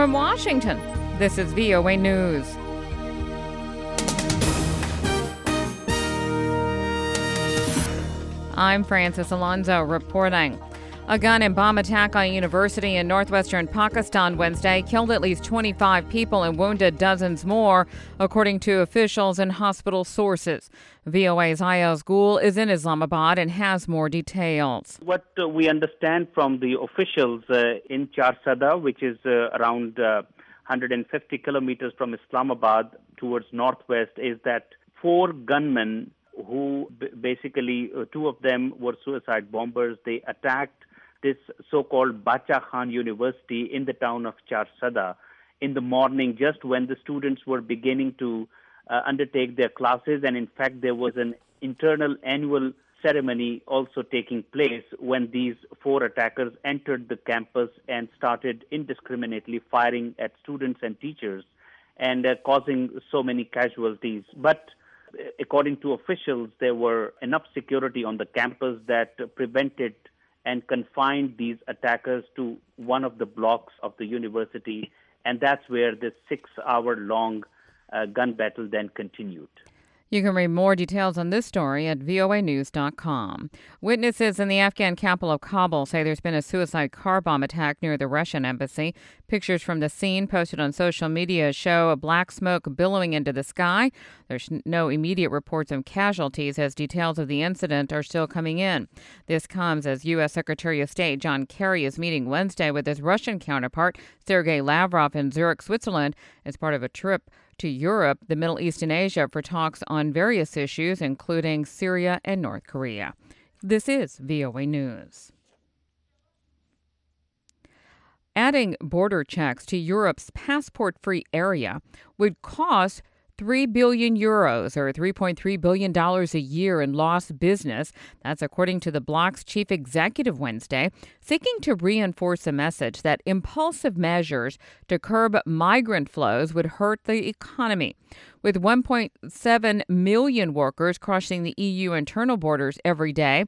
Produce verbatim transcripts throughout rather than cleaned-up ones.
From Washington, this is V O A News. I'm Francis Alonso reporting. A gun and bomb attack on a university in northwestern Pakistan Wednesday killed at least twenty-five people and wounded dozens more, according to officials and hospital sources. V O A's Ayaz Gul is in Islamabad and has more details. What uh, we understand from the officials uh, in Charsada, which is uh, around uh, one hundred fifty kilometers from Islamabad towards northwest, is that four gunmen who b- basically, uh, two of them were suicide bombers. They attacked this so-called Bacha Khan University in the town of Charsada in the morning, just when the students were beginning to uh, undertake their classes. And in fact, there was an internal annual ceremony also taking place when these four attackers entered the campus and started indiscriminately firing at students and teachers and uh, causing so many casualties. But uh, according to officials, there were enough security on the campus that uh, prevented and confined these attackers to one of the blocks of the university, and that's where this six-hour-long uh, gun battle then continued. You can read more details on this story at V O A news dot com. Witnesses in the Afghan capital of Kabul say there's been a suicide car bomb attack near the Russian embassy. Pictures from the scene posted on social media show a black smoke billowing into the sky. There's no immediate reports of casualties as details of the incident are still coming in. This comes as U S. Secretary of State John Kerry is meeting Wednesday with his Russian counterpart Sergei Lavrov in Zurich, Switzerland, as part of a trip to Europe, the Middle East, and Asia for talks on various issues, including Syria and North Korea. This is V O A News. Adding border checks to Europe's passport-free area would cost three billion euros, or three point three billion dollars a year in lost business. That's according to the bloc's chief executive Wednesday, seeking to reinforce a message that impulsive measures to curb migrant flows would hurt the economy. With one point seven million workers crossing the E U internal borders every day,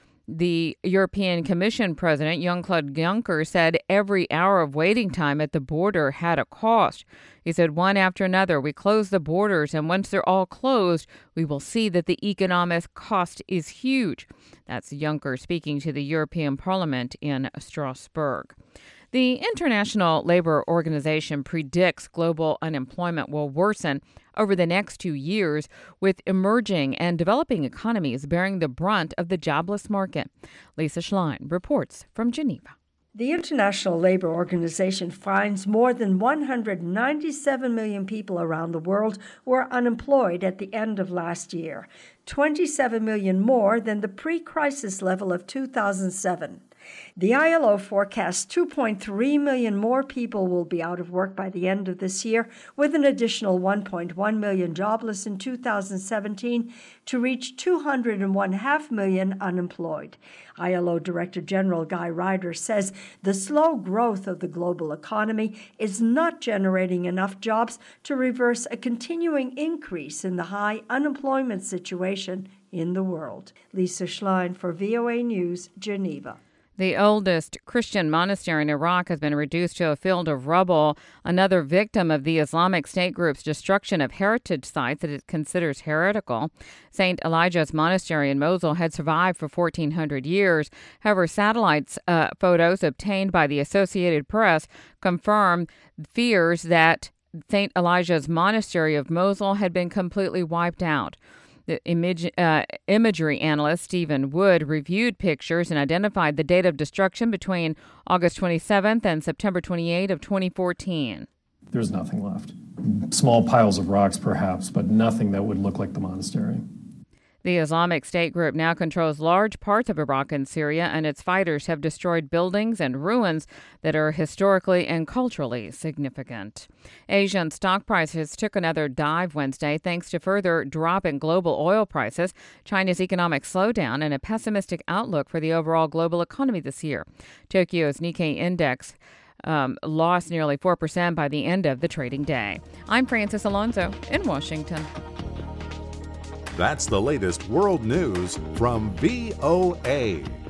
the European Commission President, Jean-Claude Juncker, said every hour of waiting time at the border had a cost. He said, one after another, we close the borders, and once they're all closed, we will see that the economic cost is huge. That's Juncker speaking to the European Parliament in Strasbourg. The International Labor Organization predicts global unemployment will worsen over the next two years, with emerging and developing economies bearing the brunt of the jobless market. Lisa Schlein reports from Geneva. The International Labor Organization finds more than one hundred ninety-seven million people around the world were unemployed at the end of last year, twenty-seven million more than the pre-crisis level of two thousand seven. The I L O forecasts two point three million more people will be out of work by the end of this year, with an additional one point one million jobless in two thousand seventeen to reach two hundred one point five million unemployed. I L O Director General Guy Ryder says the slow growth of the global economy is not generating enough jobs to reverse a continuing increase in the high unemployment situation in the world. Lisa Schlein for V O A News, Geneva. The oldest Christian monastery in Iraq has been reduced to a field of rubble, another victim of the Islamic State group's destruction of heritage sites that it considers heretical. Saint Elijah's Monastery in Mosul had survived for fourteen hundred years. However, satellite uh, photos obtained by the Associated Press confirm fears that Saint Elijah's Monastery of Mosul had been completely wiped out. The image, uh, imagery analyst Stephen Wood reviewed pictures and identified the date of destruction between August twenty-seventh and September twenty-eighth of twenty fourteen. There's nothing left. Small piles of rocks, perhaps, but nothing that would look like the monastery. The Islamic State group now controls large parts of Iraq and Syria, and its fighters have destroyed buildings and ruins that are historically and culturally significant. Asian stock prices took another dive Wednesday thanks to further drop in global oil prices, China's economic slowdown, and a pessimistic outlook for the overall global economy this year. Tokyo's Nikkei index um, lost nearly four percent by the end of the trading day. I'm Francis Alonso in Washington. That's the latest world news from V O A.